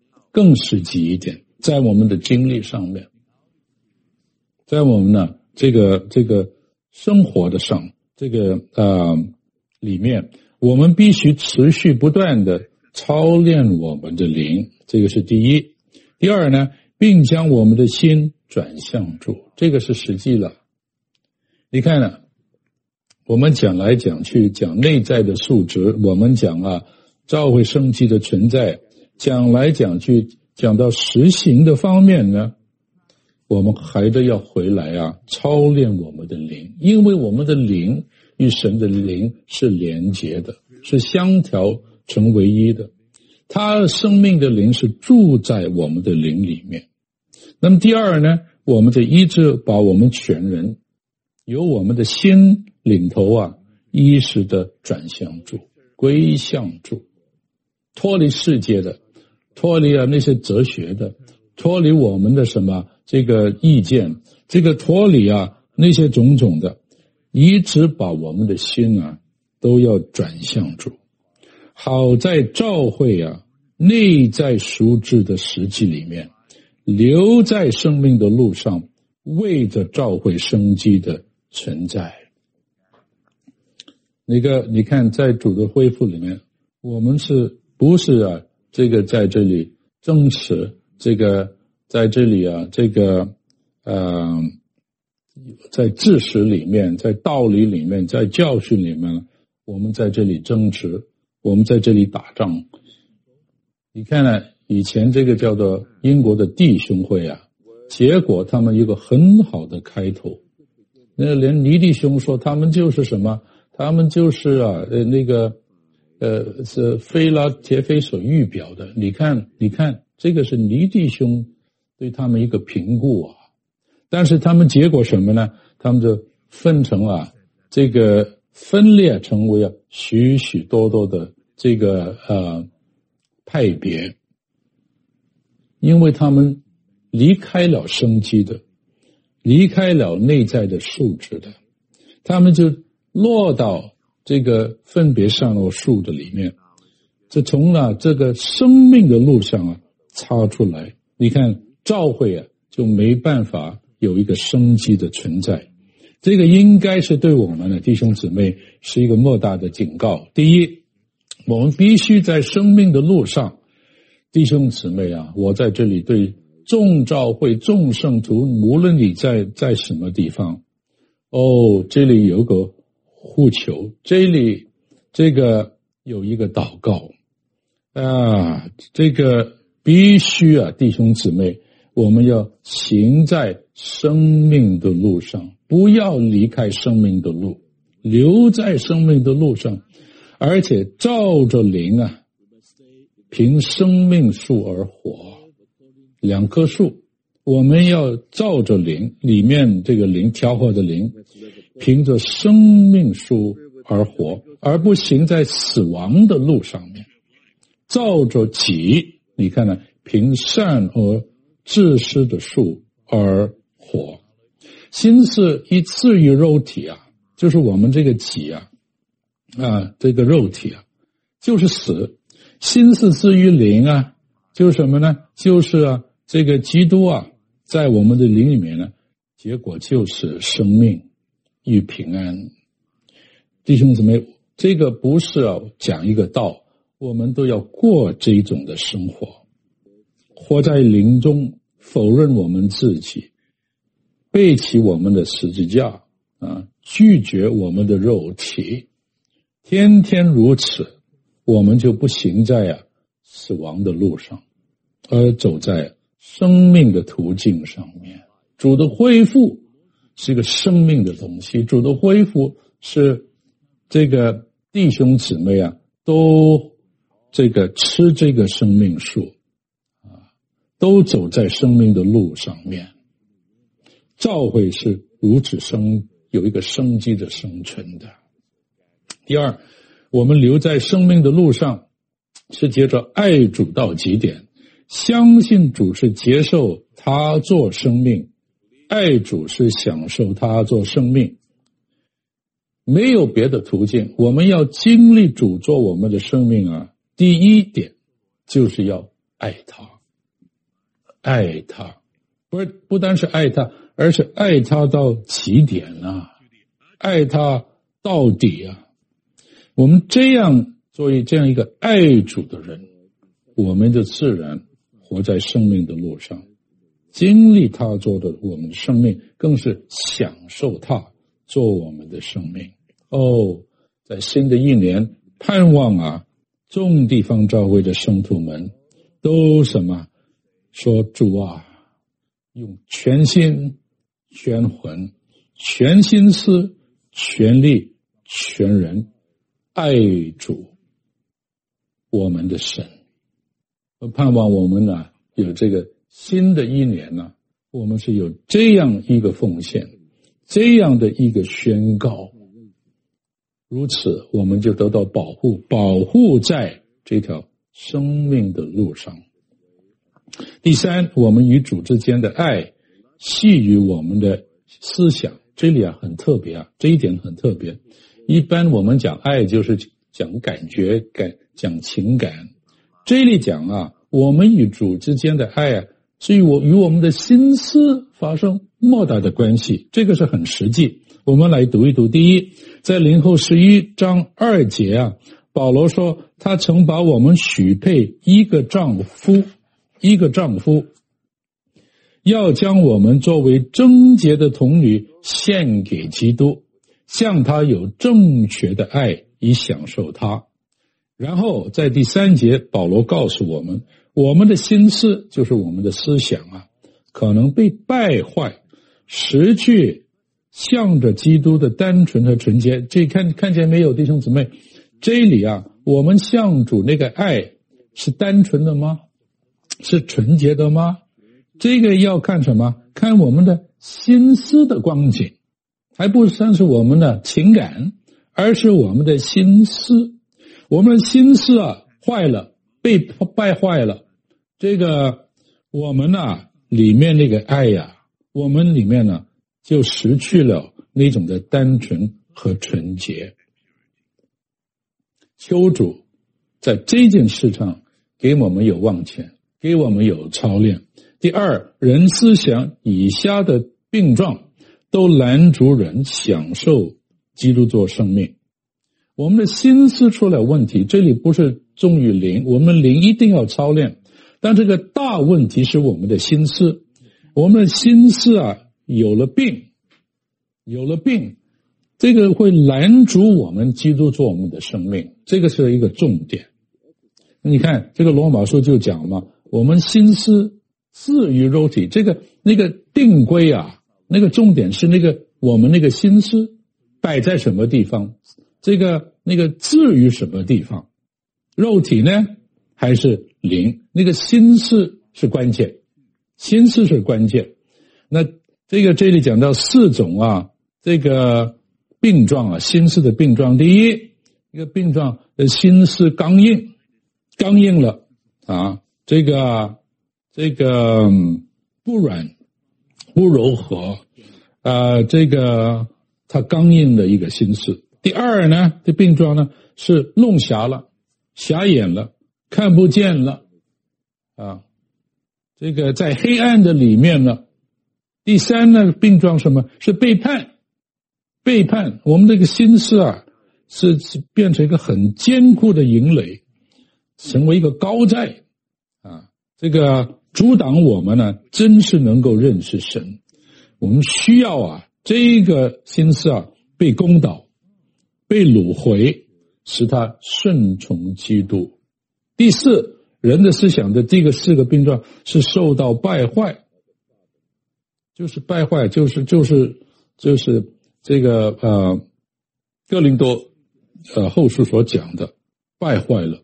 Speaker 1: 在我们的经历上面，在我们呢这个生活的上这个里面，我们必须持续不断的操练我们的灵，这个是第一。 第二呢，并将我们的心转向主，这个是实际了。你看呢，我们讲来讲去讲内在的素质，我们讲教会生机的存在，讲来讲去讲到实行的方面呢，我们还得要回来操练我们的灵，因为我们的灵与神的灵是连结的，是相调成为一的，他生命的灵是住在我们的灵里面。那么第二呢，我们的医治把我们全人由我们的心领头意识的转向主，归向主，脱离世界的，脱离那些哲学的，脱离我们的这个意见，这个脱离那些种种的，一直把我们的心都要转向主。好在教会内在赎治的实际里面，留在生命的路上，为着教会生机的存在。你看在主的恢复里面，我们是不是这个在这里争持，这个在这里在知识里面，在道理里面，在教训里面，我们在这里争执，我们在这里打仗。你看呢，以前这个叫做英国的弟兄会结果他们一个很好的开头，那连尼弟兄说他们就是什么，他们就是是菲拉铁非所预表的。你看这个是尼弟兄对他们一个评估但是他们结果什么呢？他们就分成这个分裂成为许许多多的这个派别，因为他们离开了生机的，离开了内在的素质的，他们就落到这个分别善恶树的里面，就从这个生命的路上插出来。你看教会就没办法有一个生机的存在，这个应该是对我们的弟兄姊妹是一个莫大的警告。第一，我们必须在生命的路上，弟兄姊妹我在这里对众教会众圣徒，无论你在什么地方，这里有个呼求，这里这个有一个祷告这个必须弟兄姊妹，我们要行在生命的路上，不要离开生命的路，留在生命的路上，而且照着灵凭生命树而活。两棵树，我们要照着灵，里面这个灵调和的灵，凭着生命树而活，而不行在死亡的路上面。照着己，你看呢，凭善而知识的树而活。心是一次于肉体就是我们这个己这个肉体就是死。心是至于灵就是什么呢？就是这个基督在我们的灵里面呢，结果就是生命与平安。弟兄姊妹，这个不是讲一个道，我们都要过这种的生活，活在灵中，否认我们自己，背起我们的十字架拒绝我们的肉体，天天如此，我们就不行在死亡的路上，而走在生命的途径上面。主的恢复是一个生命的东西，主的恢复是这个弟兄姊妹都这个吃这个生命树都走在生命的路上面。教会是如此有一个生机的生存的。第二，我们留在生命的路上是接着爱主到极点，相信主是接受他做生命，爱主是享受他做生命，没有别的途径。我们要经历主做我们的生命第一点就是要爱他，爱他，不单是爱他，而是爱他到极点爱他到底我们这样作为这样一个爱主的人，我们就自然活在生命的路上，经历他做的我们的生命，更是享受他做我们的生命。在新的一年，盼望啊，众地方教会的圣徒们都什么说，主啊，用全心全魂全心思全力全人爱主我们的神。我盼望我们呢，有这个新的一年呢，我们是有这样一个奉献，这样的一个宣告，如此我们就得到保护，保护在这条生命的路上。第三，我们与主之间的爱系于我们的思想。这里啊很特别啊，这一点很特别。一般我们讲爱就是讲感觉，讲情感。这里讲啊，我们与主之间的爱啊，是与我们的心思发生莫大的关系，这个是很实际。我们来读一读。第一，在林后11章2节啊，保罗说他曾把我们许配一个丈夫，要将我们作为贞洁的童女献给基督，向他有正确的爱，以享受他。然后在第3节，保罗告诉我们，我们的心思就是我们的思想啊，可能被败坏，失去向着基督的单纯和纯洁。这看见没有，弟兄姊妹？这里啊，我们向主那个爱是单纯的吗？是纯洁的吗？这个要看什么？看我们的心思的光景，还不算是我们的情感，而是我们的心思。我们的心思啊坏了，被败坏了，这个我们啊里面那个爱呀，我们里面呢就失去了那种的单纯和纯洁。求主在这件事上给我们有望前，给我们有操练。第二，人思想以下的病状都拦阻人享受基督做生命。我们的心思出了问题，这里不是重于灵，我们灵一定要操练，但这个大问题是我们的心思。我们的心思啊有了病，这个会拦阻我们基督做我们的生命，这个是一个重点。你看这个罗马书就讲嘛，我们心思置于肉体，那个定规啊，那个重点是我们那个心思摆在什么地方，那个置于什么地方，肉体呢还是灵？那个心思是关键，那这里讲到4种啊，这个病状啊，心思的病状。第一，一个病状的心思刚硬了啊，这个不软不柔和它刚硬的一个心思。第二呢，这病状呢是弄瞎了，瞎眼了，看不见了啊，在黑暗的里面了。第三呢，病状什么？是背叛。我们这个心思啊是变成一个很坚固的营垒，成为一个高寨啊，这个阻挡我们呢真是能够认识神。我们需要啊这个心思啊被攻倒，被掳回，使他顺从基督。第四，人的思想的这个4个病状是受到败坏，就是这个哥林多后书所讲的败坏了。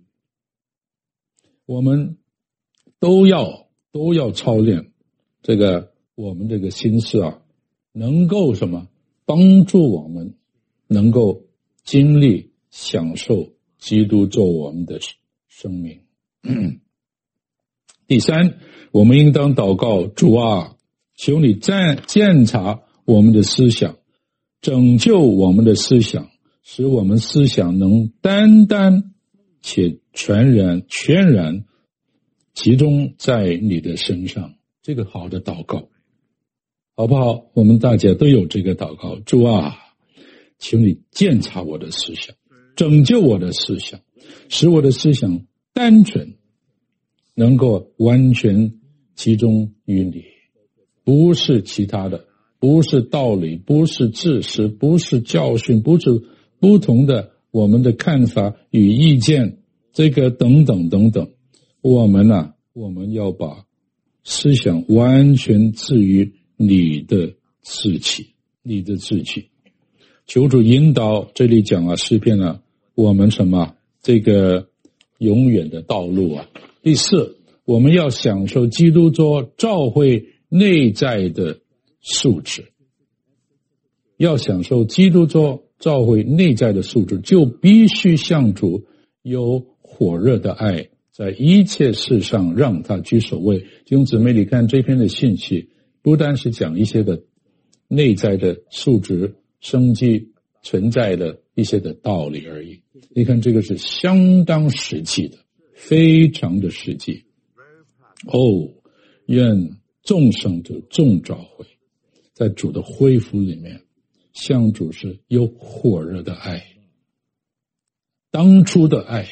Speaker 1: 我们都要操练我们这个心思啊，能够什么帮助我们能够经历享受基督做我们的生命。第三，我们应当祷告，主啊，求你鉴察我们的思想，拯救我们的思想，使我们思想能单单且全然集中在你的身上。这个好的祷告好不好？我们大家都有这个祷告，主啊，求你鉴察我的思想，拯救我的思想，使我的思想单纯能够完全集中于你，不是其他的，不是道理，不是知识，不是教训，不是不同的我们的看法与意见，这个等等等等。我们要把思想完全置于你的志气，你的志气。求主引导，这里讲诗篇我们这个永远的道路第四，我们要享受基督做教会内在的素质。要享受基督做教会内在的素质，就必须向主有火热的爱，在一切事上让他居首位。弟兄姊妹，你看这篇的信息，不单是讲一些的内在的素质、生机存在的一些的道理而已。你看这个是相当实际的，非常的实际。愿众圣徒众教会在主的恢复里面，向主是有火热的爱，当初的爱，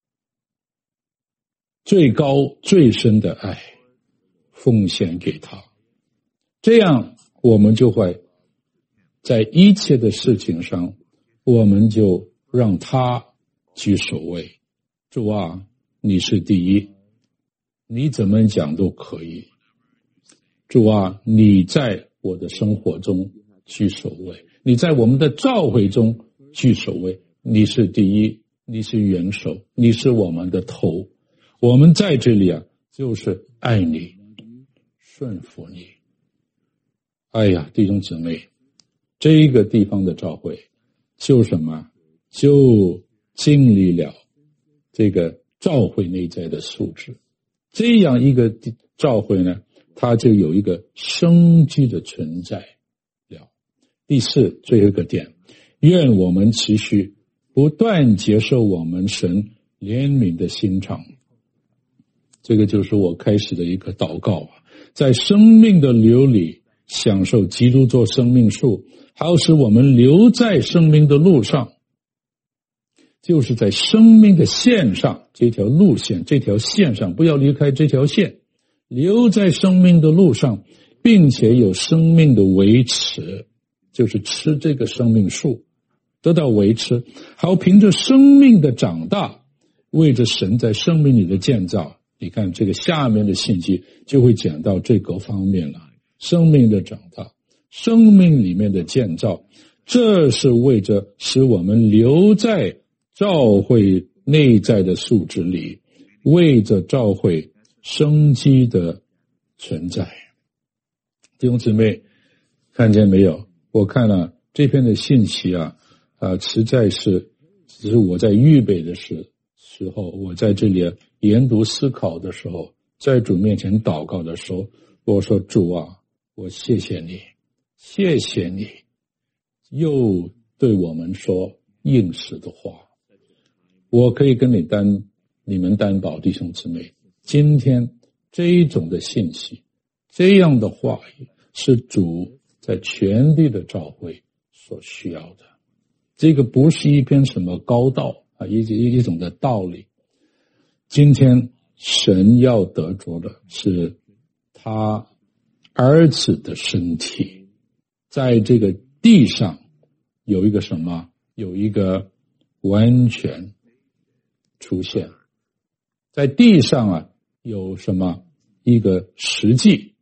Speaker 1: 最高最深的爱，奉献给他。这样我们就会在一切的事情上，我们就让他居首位。主你是第一，你怎么讲都可以。主你在我的生活中居首位，你在我们的教会中居首位，你是第一，你是元首，你是我们的头。我们在这里就是爱你，顺服你。弟兄姊妹，这个地方的教会就就经历了这个教会内在的素质。这样一个教会它就有一个生机的存在了。第四，最后一个点，愿我们持续不断接受我们神怜悯的心肠。这个就是我开始的一个祷告在生命的流里享受基督做生命树，好使我们留在生命的路上，就是在生命的线上，这条路线，这条线上，不要离开这条线，留在生命的路上，并且有生命的维持，就是吃这个生命树得到维持，好凭着生命的长大，为着神在生命里的建造。你看这个下面的信息就会讲到这个方面了，生命的长大，生命里面的建造，这是为着使我们留在教会内在的素质里，为着教会生机的存在。弟兄姊妹看见没有，我看了这篇的信息实在是只是我在预备的时候，我在这里研读思考的时候，在主面前祷告的时候，我说主我谢谢你，谢谢你又对我们说应许的话。我可以跟你们担保，弟兄姊妹，今天这一种的信息，这样的话语是主在全地的教会所需要的。这个不是一篇什么高道一种的道理。今天神要得着的是他儿子的身体，在这个地上有一个有一个完全出现，在地上有一个实际，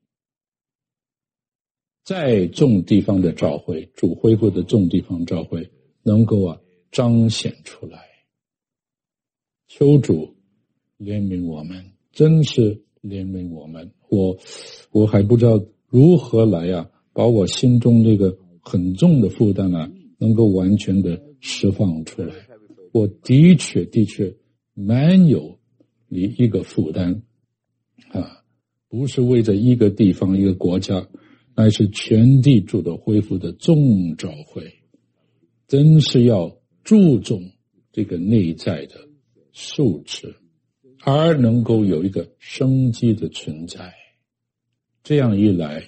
Speaker 1: 在众地方的教会，主恢复的众地方教会能够彰显出来。求主怜悯我们，真是怜悯我们。我还不知道如何来把我心中这个很重的负担能够完全的释放出来。我的确蛮有一个负担不是为着一个地方一个国家，乃是全地主的恢复的众教会，真是要注重这个内在的素质，而能够有一个生机的存在。这样一来，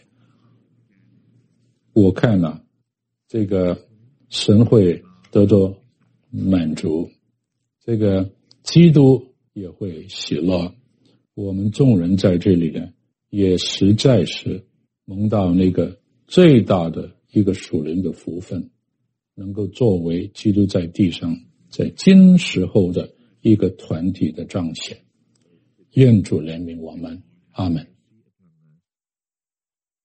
Speaker 1: 我看这个神会得到满足，这个基督也会喜乐， 我们众人在这里呢，也实在是蒙到那个最大的一个属灵的福分，能够作为基督在地上在今时候的一个团体的彰显。愿主怜悯我们，阿们。